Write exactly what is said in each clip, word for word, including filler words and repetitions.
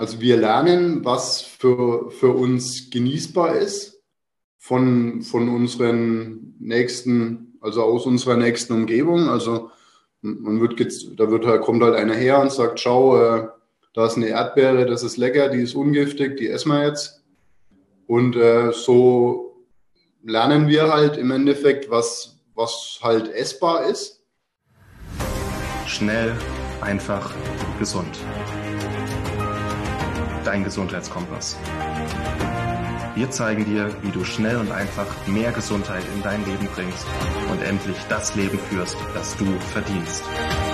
Also wir lernen, was für, für uns genießbar ist von, von unseren nächsten, also aus unserer nächsten Umgebung. Also man wird jetzt, da wird halt, kommt halt einer her und sagt, schau, äh, da ist eine Erdbeere, das ist lecker, die ist ungiftig, die essen wir jetzt. Und äh, so lernen wir halt im Endeffekt, was, was halt essbar ist. Schnell, einfach, gesund. Dein Gesundheitskompass. Wir zeigen dir, wie du schnell und einfach mehr Gesundheit in dein Leben bringst und endlich das Leben führst, das du verdienst.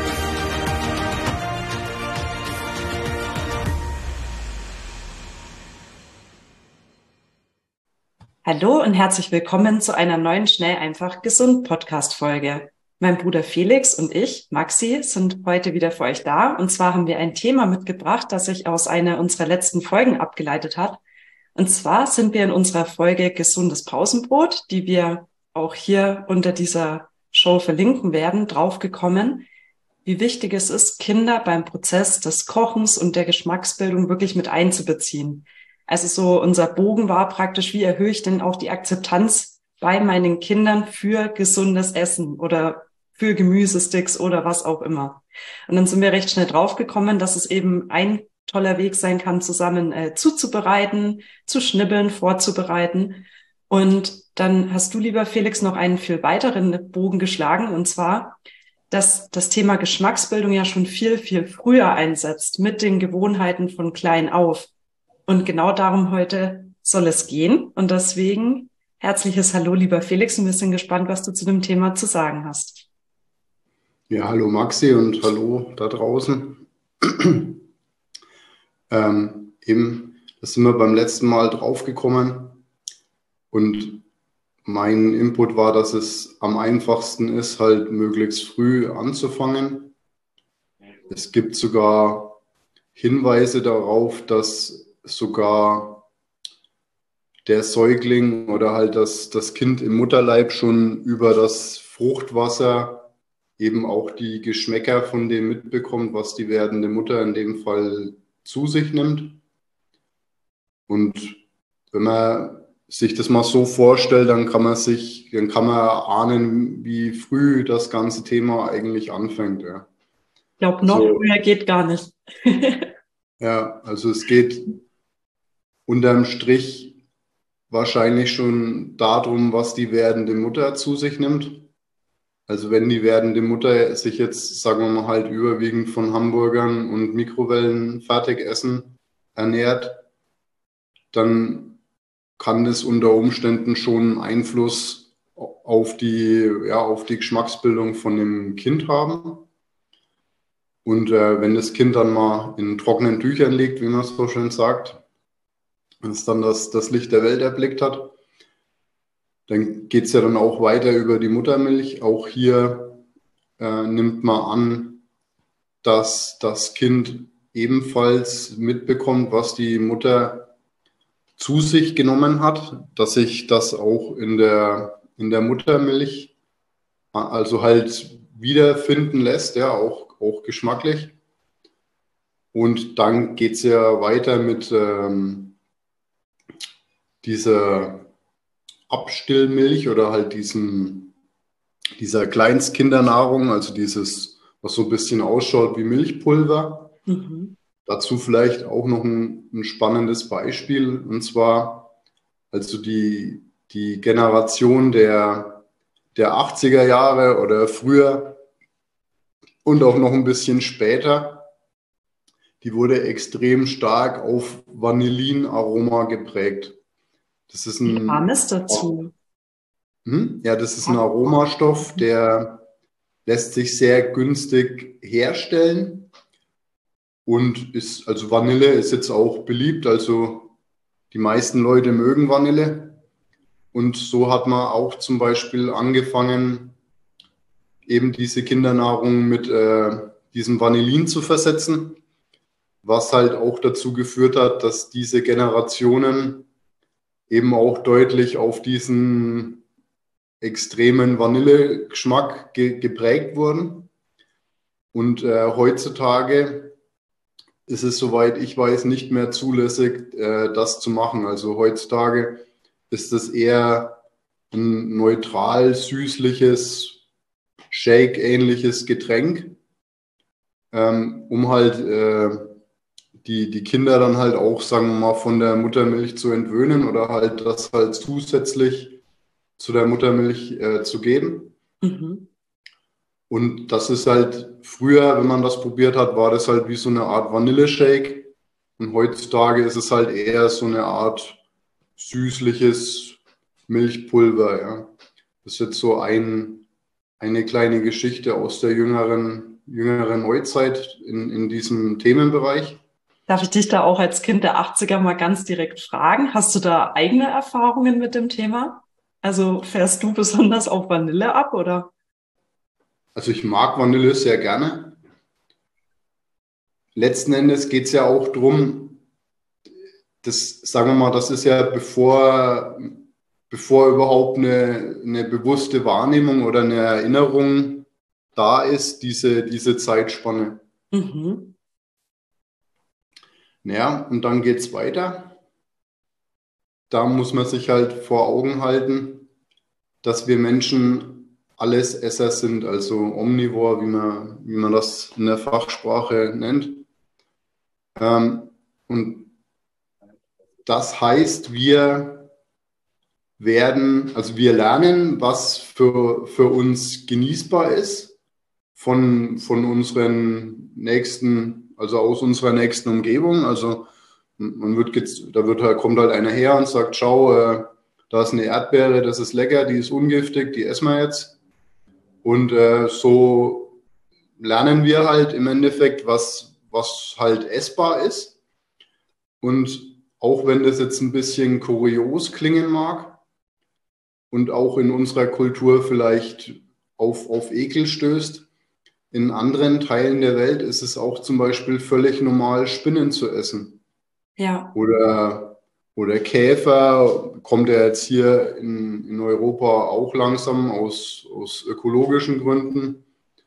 Hallo und herzlich willkommen zu einer neuen Schnell, einfach, gesund Podcast-Folge. Mein Bruder Felix und ich, Maxi, sind heute wieder für euch da. Und zwar haben wir ein Thema mitgebracht, das sich aus einer unserer letzten Folgen abgeleitet hat. Und zwar sind wir in unserer Folge Gesundes Pausenbrot, die wir auch hier unter dieser Show verlinken werden, draufgekommen, wie wichtig es ist, Kinder beim Prozess des Kochens und der Geschmacksbildung wirklich mit einzubeziehen. Also so unser Bogen war praktisch, wie erhöhe ich denn auch die Akzeptanz bei meinen Kindern für gesundes Essen oder für Gemüsesticks oder was auch immer. Und dann sind wir recht schnell draufgekommen, dass es eben ein toller Weg sein kann, zusammen äh, zuzubereiten, zu schnibbeln, vorzubereiten. Und dann hast du, lieber Felix, noch einen viel weiteren Bogen geschlagen, und zwar, dass das Thema Geschmacksbildung ja schon viel, viel früher einsetzt, mit den Gewohnheiten von klein auf. Und genau darum heute soll es gehen. Und deswegen herzliches Hallo, lieber Felix. Und wir sind gespannt, was du zu dem Thema zu sagen hast. Ja, hallo Maxi und hallo da draußen. ähm, eben, da sind wir beim letzten Mal draufgekommen. Und mein Input war, dass es am einfachsten ist, halt möglichst früh anzufangen. Es gibt sogar Hinweise darauf, dass sogar der Säugling oder halt das, das Kind im Mutterleib schon über das Fruchtwasser eben auch die Geschmäcker von dem mitbekommt, was die werdende Mutter in dem Fall zu sich nimmt. Und wenn man sich das mal so vorstellt, dann kann man sich, dann kann man ahnen, wie früh das ganze Thema eigentlich anfängt. Ja. Ich glaube, noch so, früher geht gar nicht. Ja, also es geht unterm Strich wahrscheinlich schon darum, was die werdende Mutter zu sich nimmt. Also wenn die werdende Mutter sich jetzt, sagen wir mal, halt überwiegend von Hamburgern und Mikrowellen-Fertigessen ernährt, dann kann das unter Umständen schon Einfluss auf die, ja, auf die Geschmacksbildung von dem Kind haben. Und äh, wenn das Kind dann mal in trockenen Tüchern liegt, wie man es so schön sagt, wenn es dann das, das Licht der Welt erblickt hat, dann geht es ja dann auch weiter über die Muttermilch. Auch hier äh, nimmt man an, dass das Kind ebenfalls mitbekommt, was die Mutter zu sich genommen hat, dass sich das auch in der, in der Muttermilch also halt wiederfinden lässt, ja, auch, auch geschmacklich. Und dann geht es ja weiter mit ähm, dieser Abstillmilch oder halt diesem, dieser Kleinstkindernnahrung, also dieses, was so ein bisschen ausschaut wie Milchpulver. Mhm. Dazu vielleicht auch noch ein, ein spannendes Beispiel, und zwar also die, die Generation der, der achtziger Jahre oder früher und auch noch ein bisschen später, die wurde extrem stark auf Vanillinaroma geprägt. Das ist ein, Wie kam es dazu? Hm? Ja, das ist ein Aromastoff, der lässt sich sehr günstig herstellen und ist, also Vanille ist jetzt auch beliebt, also die meisten Leute mögen Vanille. Und so hat man auch zum Beispiel angefangen, eben diese Kindernahrung mit äh, diesem Vanillin zu versetzen, was halt auch dazu geführt hat, dass diese Generationen eben auch deutlich auf diesen extremen Vanillegeschmack ge- geprägt wurden. Und äh, heutzutage ist es, soweit ich weiß, nicht mehr zulässig, äh, das zu machen. Also heutzutage ist es eher ein neutral süßliches, Shake-ähnliches Getränk, ähm, um halt äh, die, die Kinder dann halt auch, sagen wir mal, von der Muttermilch zu entwöhnen oder halt das halt zusätzlich zu der Muttermilch äh, zu geben. Mhm. Und das ist halt, früher, wenn man das probiert hat, war das halt wie so eine Art Vanilleshake. Und heutzutage ist es halt eher so eine Art süßliches Milchpulver, ja. Das ist jetzt so ein, eine kleine Geschichte aus der jüngeren, jüngeren Neuzeit in, in diesem Themenbereich. Darf ich dich da auch als Kind der achtziger mal ganz direkt fragen? Hast du da eigene Erfahrungen mit dem Thema? Also fährst du besonders auf Vanille ab, oder? Also ich mag Vanille sehr gerne. Letzten Endes geht es ja auch drum, das, sagen wir mal, das ist ja bevor, bevor überhaupt eine, eine bewusste Wahrnehmung oder eine Erinnerung da ist, diese, diese Zeitspanne. Mhm. Ja, und dann geht es weiter. Da muss man sich halt vor Augen halten, dass wir Menschen Allesesser sind, also Omnivore, wie man, wie man das in der Fachsprache nennt. Ähm, und das heißt, wir werden, also wir lernen, was für, für uns genießbar ist von, von unseren nächsten, also aus unserer nächsten Umgebung. Also man wird jetzt, da wird halt, kommt halt einer her und sagt, schau, äh, da ist eine Erdbeere, das ist lecker, die ist ungiftig, die essen wir jetzt. Und äh, so lernen wir halt im Endeffekt, was, was halt essbar ist. Und auch wenn das jetzt ein bisschen kurios klingen mag und auch in unserer Kultur vielleicht auf, auf Ekel stößt, in anderen Teilen der Welt ist es auch zum Beispiel völlig normal, Spinnen zu essen. Ja. Oder, oder Käfer, kommt ja jetzt hier in, in Europa auch langsam aus, aus ökologischen Gründen.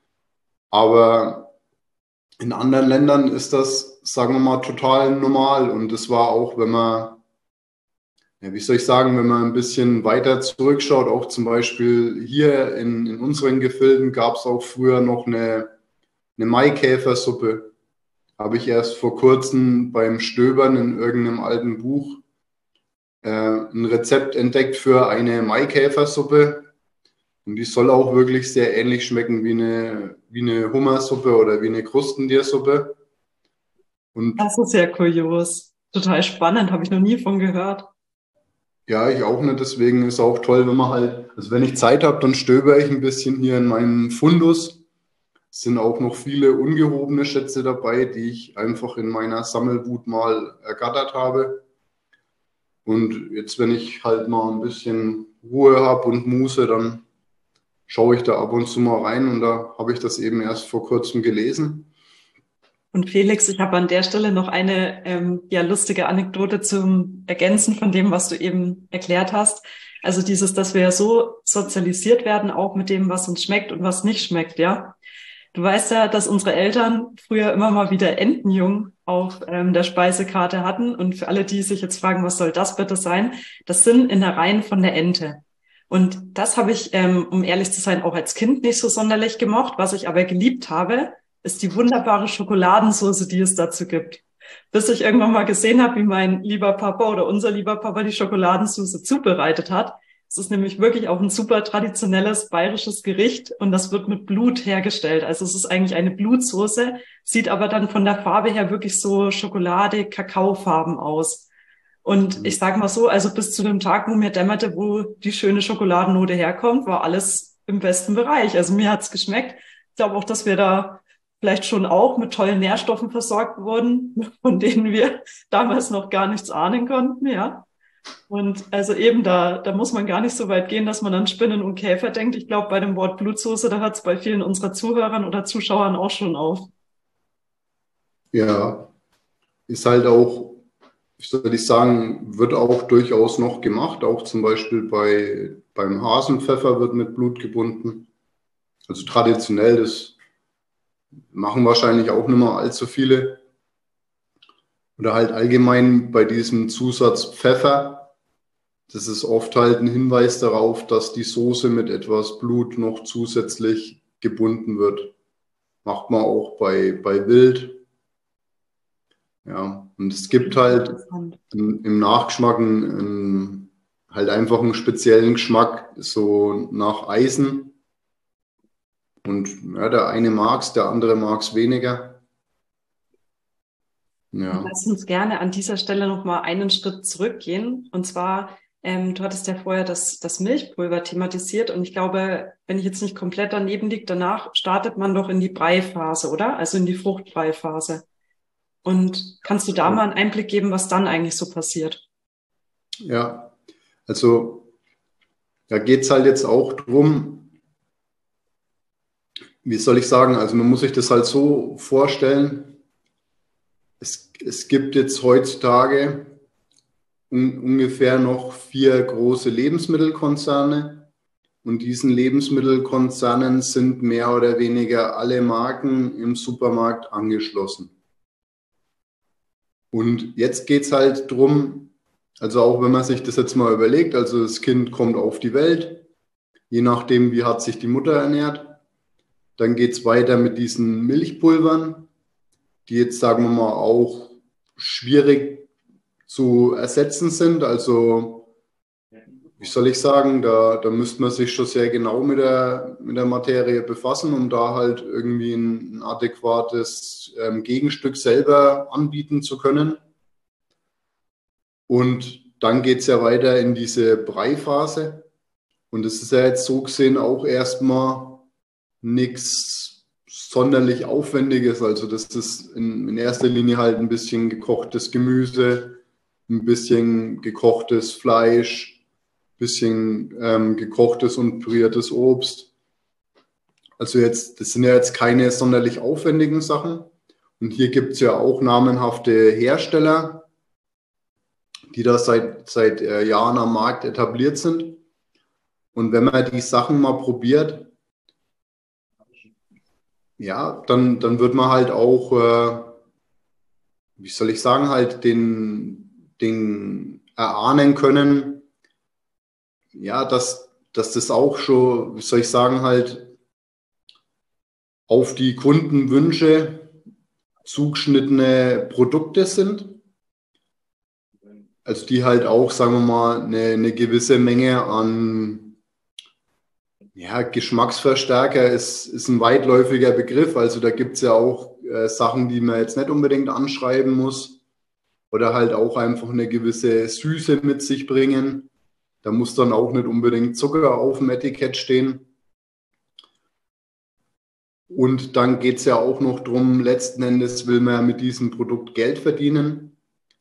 Aber in anderen Ländern ist das, sagen wir mal, total normal. Und das war auch, wenn man, ja, wie soll ich sagen, wenn man ein bisschen weiter zurückschaut, auch zum Beispiel hier in, in unseren Gefilden gab es auch früher noch eine, eine Maikäfersuppe. Habe ich erst vor kurzem beim Stöbern in irgendeinem alten Buch äh, ein Rezept entdeckt für eine Maikäfersuppe. Und die soll auch wirklich sehr ähnlich schmecken wie eine, wie eine Hummersuppe oder wie eine Krustentiersuppe. Und Das ist ja kurios. Total spannend, habe ich noch nie von gehört. ja, ich auch nicht. Deswegen ist auch toll, wenn man halt, also wenn ich Zeit habe, dann stöber ich ein bisschen hier in meinem Fundus. Es sind auch noch viele ungehobene Schätze dabei, die ich einfach in meiner Sammelwut mal ergattert habe. Und jetzt, wenn ich halt mal ein bisschen Ruhe habe und Muße, dann schaue ich da ab und zu mal rein. Und da habe ich das eben erst vor kurzem gelesen. Und Felix, ich habe an der Stelle noch eine ähm, ja lustige Anekdote zum Ergänzen von dem, was du eben erklärt hast. Also dieses, dass wir ja so sozialisiert werden, auch mit dem, was uns schmeckt und was nicht schmeckt, ja. Du weißt ja, dass unsere Eltern früher immer mal wieder Entenjung auf ähm, der Speisekarte hatten. Und für alle, die sich jetzt fragen, was soll das bitte sein? Das sind Innereien von der Ente. Und das habe ich, ähm, um ehrlich zu sein, auch als Kind nicht so sonderlich gemocht. Was ich aber geliebt habe, ist die wunderbare Schokoladensauce, die es dazu gibt. Bis ich irgendwann mal gesehen habe, wie mein lieber Papa oder unser lieber Papa die Schokoladensauce zubereitet hat. Es ist nämlich wirklich auch ein super traditionelles bayerisches Gericht und das wird mit Blut hergestellt. Also es ist eigentlich eine Blutsoße, sieht aber dann von der Farbe her wirklich so Schokolade, Kakaofarben aus. Und ich sage mal so, also bis zu dem Tag, wo mir dämmerte, wo die schöne Schokoladennote herkommt, war alles im besten Bereich. Also mir hat's geschmeckt. Ich glaube auch, dass wir da vielleicht schon auch mit tollen Nährstoffen versorgt wurden, von denen wir damals noch gar nichts ahnen konnten, ja. Und also eben da, da muss man gar nicht so weit gehen, dass man an Spinnen und Käfer denkt. Ich glaube, bei dem Wort Blutsoße, da hört es bei vielen unserer Zuhörern oder Zuschauern auch schon auf. Ja, ist halt auch, wie soll ich sagen, wird auch durchaus noch gemacht. Auch zum Beispiel bei, beim Hasenpfeffer wird mit Blut gebunden. Also traditionell, das machen wahrscheinlich auch nicht mehr allzu viele. Oder halt allgemein bei diesem Zusatz Pfeffer. Das ist oft halt ein Hinweis darauf, dass die Soße mit etwas Blut noch zusätzlich gebunden wird. Macht man auch bei, bei Wild. Ja, und es gibt halt im, im Nachgeschmack einen, einen, halt einfach einen speziellen Geschmack, so nach Eisen. Und ja, der eine mag es, der andere mag es weniger. Ja. Lass uns gerne an dieser Stelle nochmal einen Schritt zurückgehen. Und zwar, ähm, du hattest ja vorher das, das Milchpulver thematisiert. Und ich glaube, wenn ich jetzt nicht komplett daneben liege, danach startet man doch in die Breiphase, oder? Also in die Fruchtbreiphase. Und kannst du da mal einen Einblick geben, was dann eigentlich so passiert? Ja, also da geht es halt jetzt auch drum, wie soll ich sagen, also man muss sich das halt so vorstellen, es, es gibt jetzt heutzutage un, ungefähr noch vier große Lebensmittelkonzerne und diesen Lebensmittelkonzernen sind mehr oder weniger alle Marken im Supermarkt angeschlossen. Und jetzt geht es halt drum, also auch wenn man sich das jetzt mal überlegt, also das Kind kommt auf die Welt, je nachdem, wie hat sich die Mutter ernährt. Dann geht es weiter mit diesen Milchpulvern, die jetzt, sagen wir mal, auch schwierig zu ersetzen sind. Also, wie soll ich sagen, da, da müsste man sich schon sehr genau mit der, mit der Materie befassen, um da halt irgendwie ein, ein adäquates ähm, Gegenstück selber anbieten zu können. Und dann geht es ja weiter in diese Breiphase. Und es ist ja jetzt so gesehen auch erstmal nichts sonderlich Aufwendiges. Also das ist in, in erster Linie halt ein bisschen gekochtes Gemüse, ein bisschen gekochtes Fleisch, ein bisschen ähm, gekochtes und püriertes Obst. Also jetzt, das sind ja jetzt keine sonderlich aufwendigen Sachen. Und hier gibt es ja auch namenhafte Hersteller, die da seit, seit äh, Jahren am Markt etabliert sind. Und wenn man die Sachen mal probiert, ja, dann, dann wird man halt auch, äh, wie soll ich sagen, halt den, den erahnen können, ja, dass, dass das auch schon, wie soll ich sagen, halt auf die Kundenwünsche zugeschnittene Produkte sind. Also die halt auch, sagen wir mal, eine, eine gewisse Menge an ja, Geschmacksverstärker ist, ist ein weitläufiger Begriff. Also da gibt es ja auch äh, Sachen, die man jetzt nicht unbedingt anschreiben muss oder halt auch einfach eine gewisse Süße mit sich bringen. Da muss dann auch nicht unbedingt Zucker auf dem Etikett stehen. Und dann geht es ja auch noch darum, letzten Endes will man mit diesem Produkt Geld verdienen.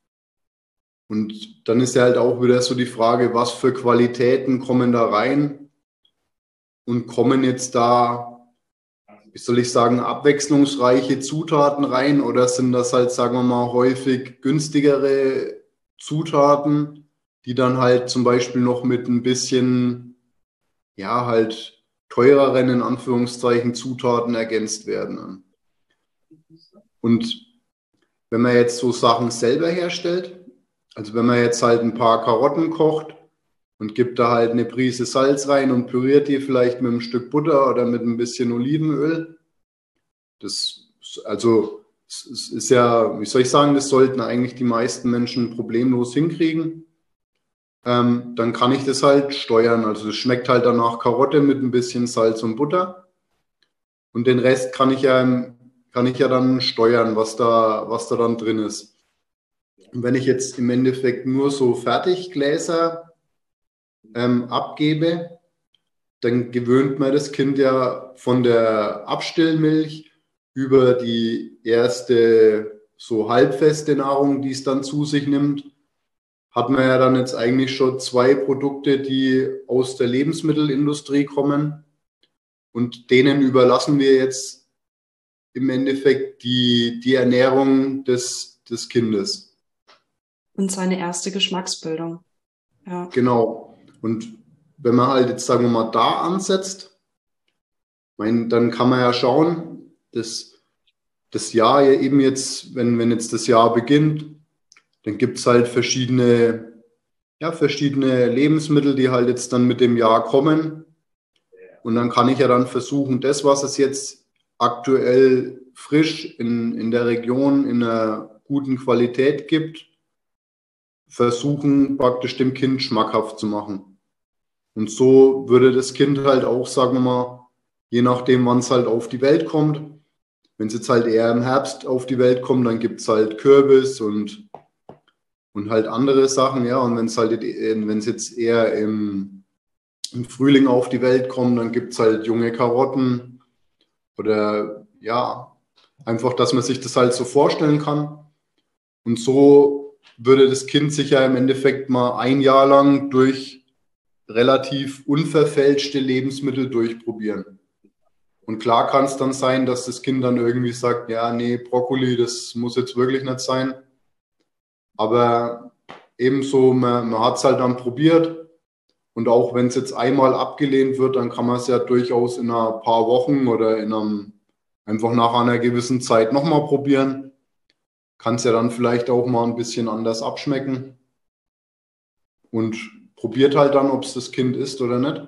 Und dann ist ja halt auch wieder so die Frage, was für Qualitäten kommen da rein? Und kommen jetzt da, wie soll ich sagen, abwechslungsreiche Zutaten rein oder sind das halt, sagen wir mal, häufig günstigere Zutaten, die dann halt zum Beispiel noch mit ein bisschen, ja, halt teureren, in Anführungszeichen, Zutaten ergänzt werden. Und wenn man jetzt so Sachen selber herstellt, also wenn man jetzt halt ein paar Karotten kocht, und gibt da halt eine Prise Salz rein und püriert die vielleicht mit einem Stück Butter oder mit ein bisschen Olivenöl. Das, also, es ist ja, wie soll ich sagen, das sollten eigentlich die meisten Menschen problemlos hinkriegen. Ähm, dann kann ich das halt steuern. Also es schmeckt halt danach Karotte mit ein bisschen Salz und Butter. Und den Rest kann ich ja, kann ich ja dann steuern, was da, was da dann drin ist. Und wenn ich jetzt im Endeffekt nur so Fertiggläser Ähm, abgebe, dann gewöhnt man das Kind ja von der Abstillmilch über die erste so halbfeste Nahrung, die es dann zu sich nimmt, hat man ja dann jetzt eigentlich schon zwei Produkte, die aus der Lebensmittelindustrie kommen und denen überlassen wir jetzt im Endeffekt die, die Ernährung des, des Kindes. Und seine erste Geschmacksbildung. Ja. Genau. Und wenn man halt jetzt, sagen wir mal, da ansetzt, mein, dann kann man ja schauen, dass das Jahr ja eben jetzt, wenn, wenn jetzt das Jahr beginnt, dann gibt es halt verschiedene, ja, verschiedene Lebensmittel, die halt jetzt dann mit dem Jahr kommen. Und dann kann ich ja dann versuchen, das, was es jetzt aktuell frisch in, in der Region in einer guten Qualität gibt, versuchen praktisch dem Kind schmackhaft zu machen. Und so würde das Kind halt auch, sagen wir mal, je nachdem, wann es halt auf die Welt kommt, wenn es jetzt halt eher im Herbst auf die Welt kommt, dann gibt es halt Kürbis und, und halt andere Sachen, ja. Und wenn es halt, wenn es jetzt eher im, im Frühling auf die Welt kommt, dann gibt es halt junge Karotten oder ja, einfach, dass man sich das halt so vorstellen kann. Und so würde das Kind sich ja im Endeffekt mal ein Jahr lang durch relativ unverfälschte Lebensmittel durchprobieren. Und klar kann es dann sein, dass das Kind dann irgendwie sagt, ja, nee, Brokkoli, das muss jetzt wirklich nicht sein. Aber ebenso, man, man hat es halt dann probiert. Und auch wenn es jetzt einmal abgelehnt wird, dann kann man es ja durchaus in ein paar Wochen oder in einem, einfach nach einer gewissen Zeit nochmal probieren. Kann es ja dann vielleicht auch mal ein bisschen anders abschmecken. Und probiert halt dann, ob es das Kind ist oder nicht.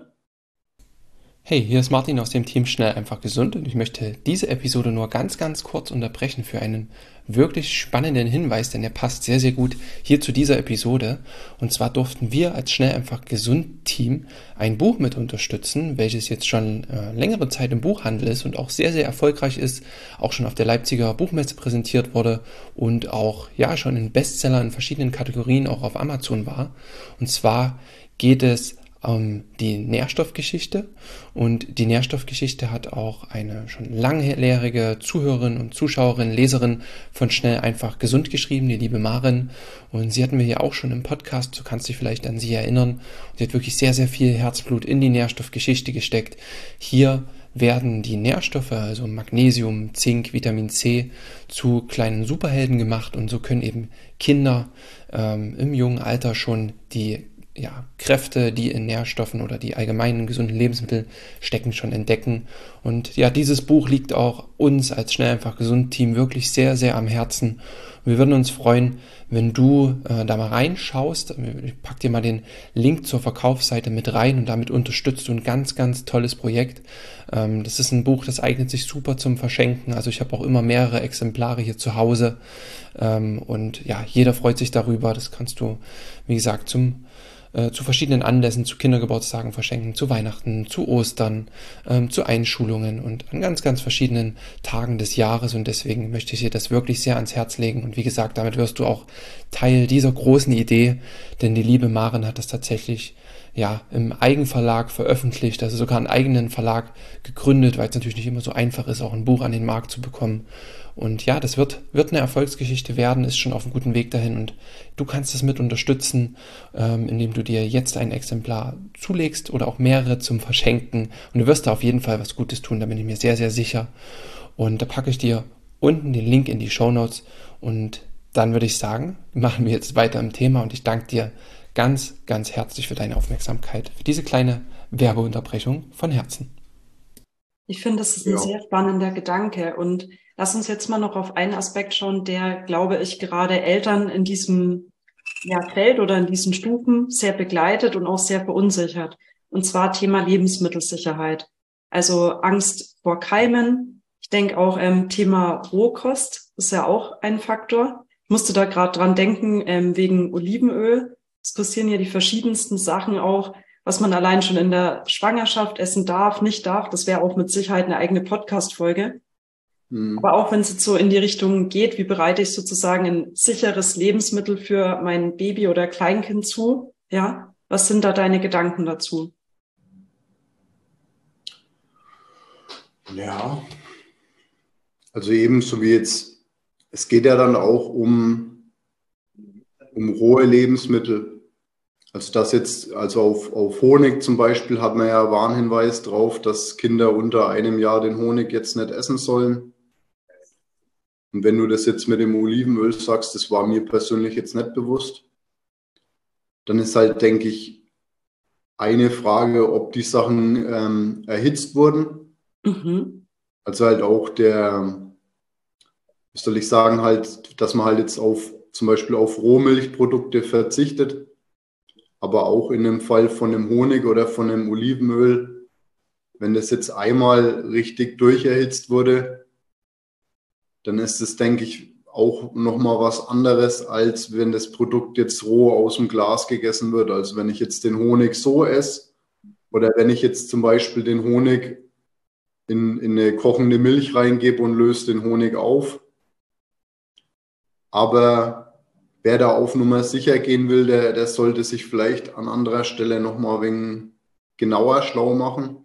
Hey, hier ist Martin aus dem Team Schnell einfach gesund und ich möchte diese Episode nur ganz, ganz kurz unterbrechen für einen wirklich spannenden Hinweis, denn er passt sehr, sehr gut hier zu dieser Episode. Und zwar durften wir als Schnell einfach gesund Team ein Buch mit unterstützen, welches jetzt schon äh, längere Zeit im Buchhandel ist und auch sehr, sehr erfolgreich ist, auch schon auf der Leipziger Buchmesse präsentiert wurde und auch ja schon in Bestseller in verschiedenen Kategorien auch auf Amazon war. Und zwar geht es um die Nährstoffgeschichte, und die Nährstoffgeschichte hat auch eine schon langjährige Zuhörerin und Zuschauerin, Leserin von Schnell einfach gesund geschrieben, die liebe Maren, und sie hatten wir ja auch schon im Podcast, du kannst dich vielleicht an sie erinnern, und sie hat wirklich sehr, sehr viel Herzblut in die Nährstoffgeschichte gesteckt. Hier werden die Nährstoffe, also Magnesium, Zink, Vitamin C, zu kleinen Superhelden gemacht, und so können eben Kinder ähm, im jungen Alter schon die ja, Kräfte, die in Nährstoffen oder die allgemeinen gesunden Lebensmittel stecken, schon entdecken. Und ja, dieses Buch liegt auch uns als Schnell einfach gesund Team wirklich sehr, sehr am Herzen. Und wir würden uns freuen, wenn du äh, da mal reinschaust. Ich pack dir mal den Link zur Verkaufsseite mit rein, und damit unterstützt du ein ganz, ganz tolles Projekt. Ähm, das ist ein Buch, das eignet sich super zum Verschenken. Also ich habe auch immer mehrere Exemplare hier zu Hause. Ähm, und ja, jeder freut sich darüber. Das kannst du, wie gesagt, zum zu verschiedenen Anlässen, zu Kindergeburtstagen verschenken, zu Weihnachten, zu Ostern, ähm, zu Einschulungen und an ganz, ganz verschiedenen Tagen des Jahres, und deswegen möchte ich dir das wirklich sehr ans Herz legen, und wie gesagt, damit wirst du auch Teil dieser großen Idee, denn die liebe Maren hat das tatsächlich ja im Eigenverlag veröffentlicht, also sogar einen eigenen Verlag gegründet, weil es natürlich nicht immer so einfach ist, auch ein Buch an den Markt zu bekommen. Und ja, das wird, wird eine Erfolgsgeschichte werden, ist schon auf einem guten Weg dahin, und du kannst es mit unterstützen, ähm, indem du dir jetzt ein Exemplar zulegst oder auch mehrere zum Verschenken, und du wirst da auf jeden Fall was Gutes tun, da bin ich mir sehr, sehr sicher. Und da packe ich dir unten den Link in die Shownotes, und dann würde ich sagen, machen wir jetzt weiter im Thema, und ich danke dir ganz, ganz herzlich für deine Aufmerksamkeit, für diese kleine Werbeunterbrechung von Herzen. Ich finde, das ist ein Ja. sehr spannender Gedanke, und lass uns jetzt mal noch auf einen Aspekt schauen, der, glaube ich, gerade Eltern in diesem ja, Feld oder in diesen Stufen sehr begleitet und auch sehr verunsichert. Und zwar Thema Lebensmittelsicherheit. Also Angst vor Keimen. Ich denke auch ähm, Thema Rohkost ist ja auch ein Faktor. Ich musste da gerade dran denken, ähm, wegen Olivenöl. Es kursieren ja die verschiedensten Sachen auch, was man allein schon in der Schwangerschaft essen darf, nicht darf. Das wäre auch mit Sicherheit eine eigene Podcast-Folge. Hm. Aber auch wenn es jetzt so in die Richtung geht, wie bereite ich sozusagen ein sicheres Lebensmittel für mein Baby oder Kleinkind zu? Ja, was sind da deine Gedanken dazu? Ja, also ebenso wie jetzt, es geht ja dann auch um, um rohe Lebensmittel. Also das jetzt, also auf, auf Honig zum Beispiel hat man ja Warnhinweis drauf, dass Kinder unter einem Jahr den Honig jetzt nicht essen sollen. Und wenn du das jetzt mit dem Olivenöl sagst, das war mir persönlich jetzt nicht bewusst, dann ist halt, denke ich, eine Frage, ob die Sachen ähm, erhitzt wurden. Mhm. Also halt auch der, wie soll ich sagen, halt, dass man halt jetzt auf zum Beispiel auf Rohmilchprodukte verzichtet. Aber auch in dem Fall von dem Honig oder von dem Olivenöl, wenn das jetzt einmal richtig durcherhitzt wurde, dann ist es, denke ich, auch nochmal was anderes, als wenn das Produkt jetzt roh aus dem Glas gegessen wird. Also wenn ich jetzt den Honig so esse oder wenn ich jetzt zum Beispiel den Honig in, in eine kochende Milch reingebe und löse den Honig auf. Aber wer da auf Nummer sicher gehen will, der, der sollte sich vielleicht an anderer Stelle nochmal ein wenig genauer schlau machen.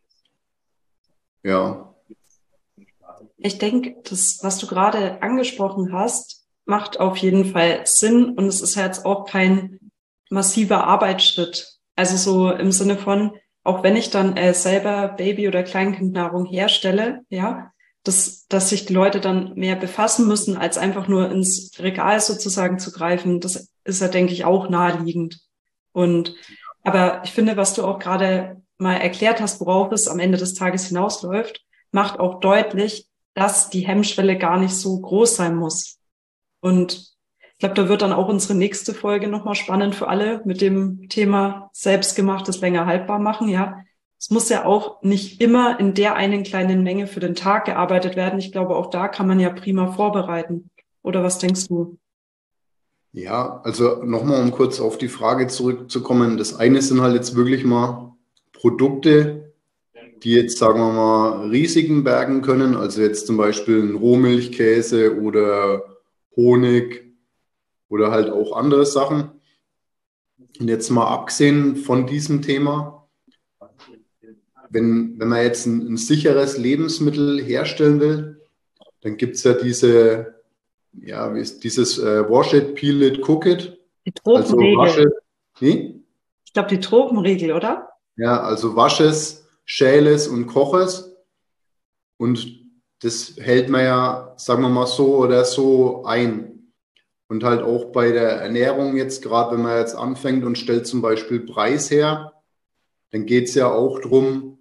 Ja. Ich denke, das, was du gerade angesprochen hast, macht auf jeden Fall Sinn und es ist ja jetzt auch kein massiver Arbeitsschritt. Also so im Sinne von, auch wenn ich dann äh, selber Baby- oder Kleinkindnahrung herstelle, ja, dass, dass sich die Leute dann mehr befassen müssen, als einfach nur ins Regal sozusagen zu greifen, das ist ja, denke ich, auch naheliegend. Und aber ich finde, was du auch gerade mal erklärt hast, worauf es am Ende des Tages hinausläuft, macht auch deutlich, dass die Hemmschwelle gar nicht so groß sein muss. Und ich glaube, da wird dann auch unsere nächste Folge nochmal spannend für alle mit dem Thema selbstgemachtes länger haltbar machen. Ja, es muss ja auch nicht immer in der einen kleinen Menge für den Tag gearbeitet werden. Ich glaube, auch da kann man ja prima vorbereiten. Oder was denkst du? Ja, also nochmal, um kurz auf die Frage zurückzukommen. Das eine sind halt jetzt wirklich mal Produkte, die jetzt, sagen wir mal, Risiken bergen können. Also jetzt zum Beispiel ein Rohmilchkäse oder Honig oder halt auch andere Sachen. Und jetzt mal abgesehen von diesem Thema, wenn, wenn man jetzt ein, ein sicheres Lebensmittel herstellen will, dann gibt es ja diese, ja, wie ist dieses äh, Wash it, peel it, cook it. Die Also wasche, Tropenregel. nee? Ich glaube, die Tropenregel, oder? Ja, also wasche es, schäle es und koche es. Und das hält man ja, sagen wir mal, so oder so ein. Und halt auch bei der Ernährung jetzt, gerade wenn man jetzt anfängt und stellt zum Beispiel Preis her, dann geht es ja auch darum,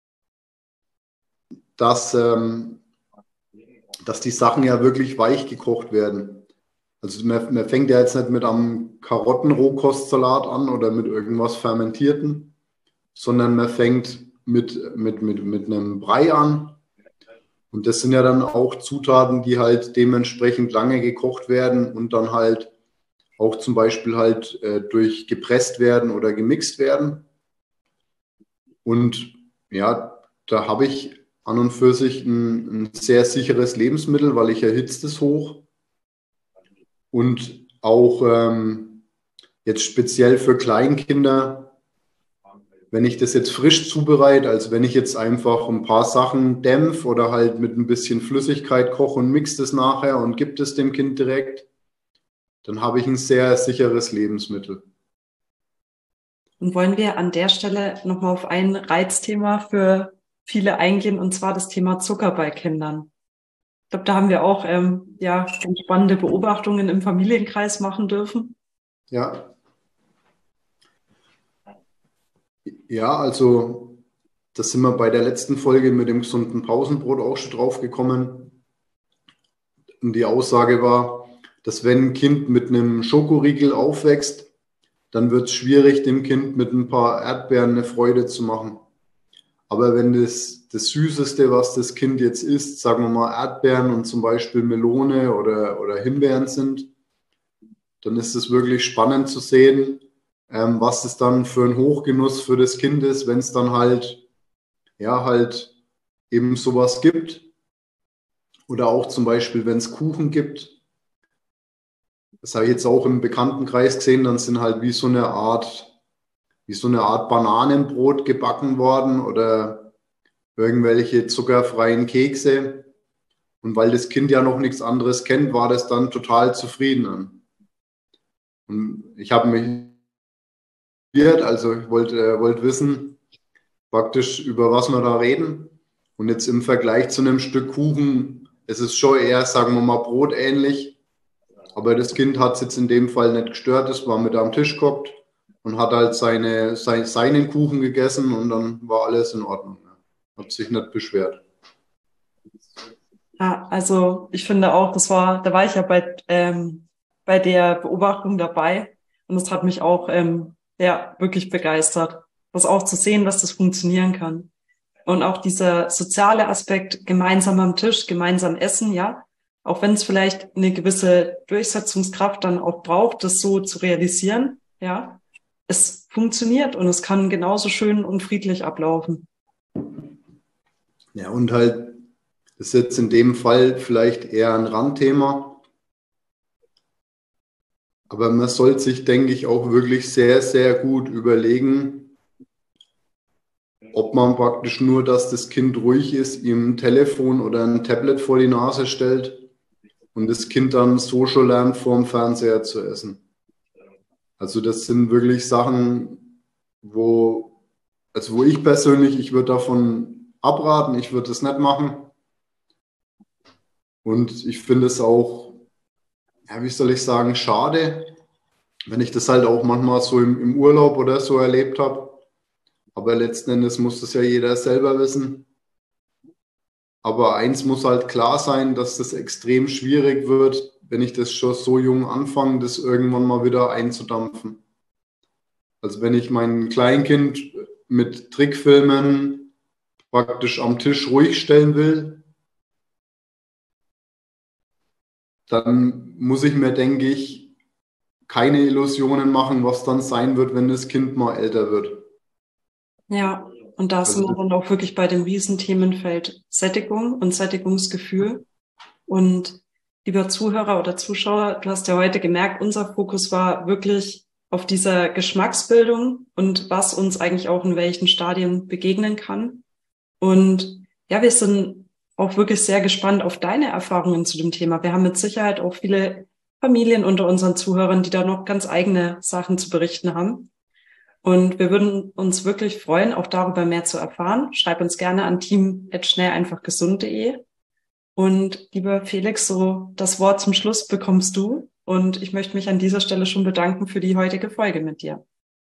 dass, ähm, dass die Sachen ja wirklich weich gekocht werden. Also man, man fängt ja jetzt nicht mit einem Karottenrohkostsalat an oder mit irgendwas Fermentierten, sondern man fängt mit, mit, mit, mit einem Brei an. Und das sind ja dann auch Zutaten, die halt dementsprechend lange gekocht werden und dann halt auch zum Beispiel halt äh, durch gepresst werden oder gemixt werden. Und ja, da habe ich an und für sich ein, ein sehr sicheres Lebensmittel, weil ich erhitze es hoch. Und auch ähm, jetzt speziell für Kleinkinder, wenn ich das jetzt frisch zubereite, also wenn ich jetzt einfach ein paar Sachen dämpfe oder halt mit ein bisschen Flüssigkeit koche und mixe das nachher und gebe es dem Kind direkt, dann habe ich ein sehr sicheres Lebensmittel. Und wollen wir an der Stelle nochmal auf ein Reizthema für viele eingehen, und zwar das Thema Zucker bei Kindern. Ich glaube, da haben wir auch ähm, ja, ganz spannende Beobachtungen im Familienkreis machen dürfen. Ja. Ja, also da sind wir bei der letzten Folge mit dem gesunden Pausenbrot auch schon drauf gekommen. Und die Aussage war, dass wenn ein Kind mit einem Schokoriegel aufwächst, dann wird es schwierig, dem Kind mit ein paar Erdbeeren eine Freude zu machen. Aber wenn das, das Süßeste, was das Kind jetzt isst, sagen wir mal Erdbeeren und zum Beispiel Melone oder, oder Himbeeren sind, dann ist es wirklich spannend zu sehen, ähm, was es dann für ein Hochgenuss für das Kind ist, wenn es dann halt, ja, halt eben sowas gibt. Oder auch zum Beispiel, wenn es Kuchen gibt. Das habe ich jetzt auch im Bekanntenkreis gesehen, dann sind halt wie so eine Art, wie so eine Art Bananenbrot gebacken worden oder irgendwelche zuckerfreien Kekse. Und weil das Kind ja noch nichts anderes kennt, war das dann total zufrieden. Und ich habe mich, also ich wollte, wollte wissen, praktisch über was wir da reden. Und jetzt im Vergleich zu einem Stück Kuchen, es ist schon eher, sagen wir mal, brotähnlich. Aber das Kind hat es jetzt in dem Fall nicht gestört, es war mit am Tisch gehockt und hat halt seine, sein, seinen Kuchen gegessen und dann war alles in Ordnung. Hat sich nicht beschwert. Ja, also ich finde auch, das war, da war ich ja bei ähm, bei der Beobachtung dabei. Und das hat mich auch ähm, ja wirklich begeistert, das auch zu sehen, dass das funktionieren kann. Und auch dieser soziale Aspekt, gemeinsam am Tisch, gemeinsam essen, ja, auch wenn es vielleicht eine gewisse Durchsetzungskraft dann auch braucht, das so zu realisieren, ja, es funktioniert und es kann genauso schön und friedlich ablaufen. Ja, und halt, das ist jetzt in dem Fall vielleicht eher ein Randthema, aber man sollte sich, denke ich, auch wirklich sehr, sehr gut überlegen, ob man praktisch nur, dass das Kind ruhig ist, ihm ein Telefon oder ein Tablet vor die Nase stellt und das Kind dann so schon lernt, vorm Fernseher zu essen. Also das sind wirklich Sachen, wo, also wo ich persönlich, ich würde davon abraten, ich würde das nicht machen. Und ich finde es auch, ja, wie soll ich sagen, schade, wenn ich das halt auch manchmal so im, im Urlaub oder so erlebt habe. Aber letzten Endes muss das ja jeder selber wissen. Aber eins muss halt klar sein, dass das extrem schwierig wird, wenn ich das schon so jung anfange, das irgendwann mal wieder einzudampfen. Also wenn ich mein Kleinkind mit Trickfilmen praktisch am Tisch ruhig stellen will, dann muss ich mir, denke ich, keine Illusionen machen, was dann sein wird, wenn das Kind mal älter wird. Ja, und da sind wir dann auch wirklich bei dem Riesenthemenfeld Sättigung und Sättigungsgefühl. Und lieber Zuhörer oder Zuschauer, du hast ja heute gemerkt, unser Fokus war wirklich auf dieser Geschmacksbildung und was uns eigentlich auch in welchen Stadien begegnen kann. Und ja, wir sind auch wirklich sehr gespannt auf deine Erfahrungen zu dem Thema. Wir haben mit Sicherheit auch viele Familien unter unseren Zuhörern, die da noch ganz eigene Sachen zu berichten haben. Und wir würden uns wirklich freuen, auch darüber mehr zu erfahren. Schreib uns gerne an team at schnell einfach gesund punkt de. Und lieber Felix, so das Wort zum Schluss bekommst du. Und ich möchte mich an dieser Stelle schon bedanken für die heutige Folge mit dir.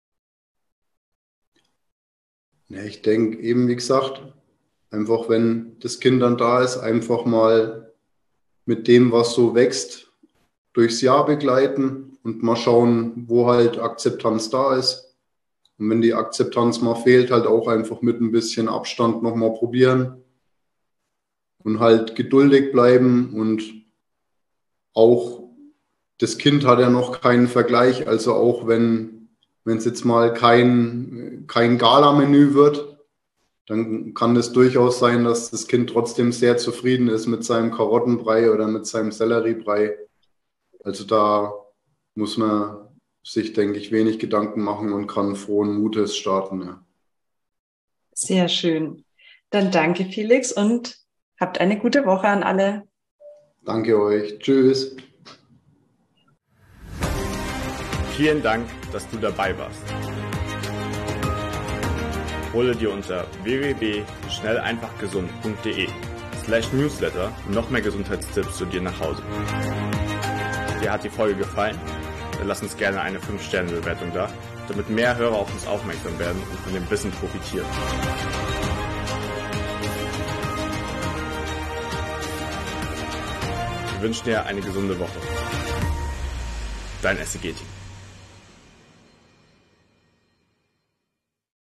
Ja, ich denke eben, wie gesagt, einfach wenn das Kind dann da ist, einfach mal mit dem, was so wächst, durchs Jahr begleiten und mal schauen, wo halt Akzeptanz da ist. Und wenn die Akzeptanz mal fehlt, halt auch einfach mit ein bisschen Abstand nochmal probieren und halt geduldig bleiben. Und auch das Kind hat ja noch keinen Vergleich, also auch wenn wenn es jetzt mal kein, kein Gala-Menü wird, dann kann es durchaus sein, dass das Kind trotzdem sehr zufrieden ist mit seinem Karottenbrei oder mit seinem Selleriebrei. Also da muss man sich, denke ich, wenig Gedanken machen und kann frohen Mutes starten. Ja. Sehr schön. Dann danke, Felix, und habt eine gute Woche an alle. Danke euch. Tschüss. Vielen Dank, dass du dabei warst. Hole dir unter w w w punkt schnell einfach gesund punkt de slash newsletter noch mehr Gesundheitstipps zu dir nach Hause. Dir hat die Folge gefallen? Dann lass uns gerne eine fünf Sterne Bewertung da, damit mehr Hörer auf uns aufmerksam werden und von dem Wissen profitieren. Wir wünschen dir eine gesunde Woche. Dein S C G-Team.